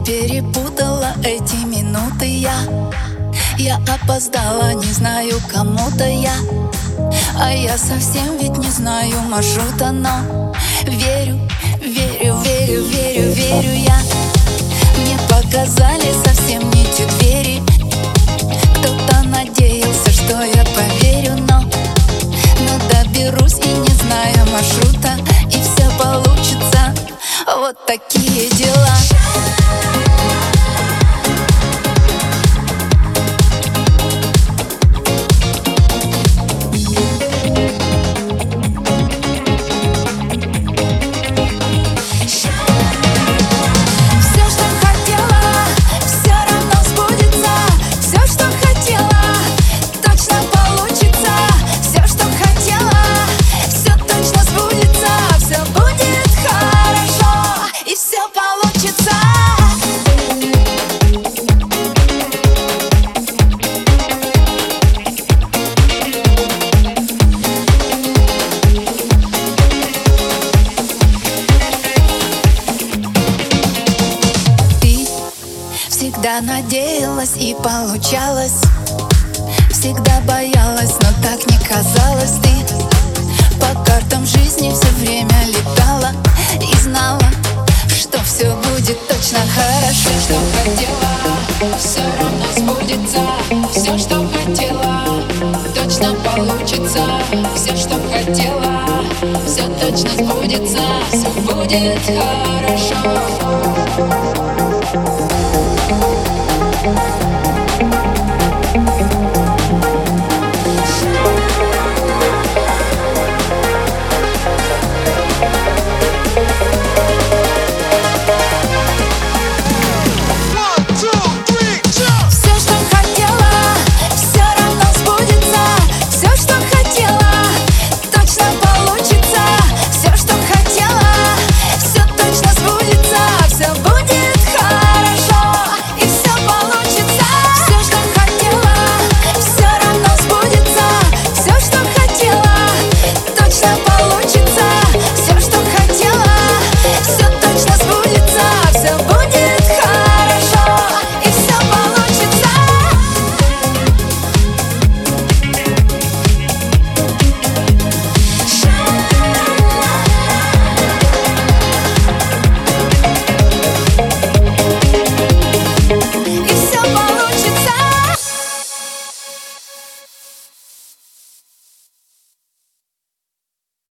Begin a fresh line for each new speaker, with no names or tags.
перепутала эти минуты Я опоздала, не знаю, кому-то я. А я совсем ведь не знаю маршрута, но верю, верю, верю, верю, верю я. Мне показали совсем не те двери. Кто-то надеялся, что я поверю, но доберусь и не знаю маршрута, и все получится. Вот такие дела. Всегда надеялась и получалось, всегда боялась, но так не казалось. Ты по картам жизни все время летала и знала, что все будет точно хорошо.
Все, что хотела, все равно сбудется. Все, что хотела, точно получится. Все, что хотела, все точно сбудется. Все будет хорошо.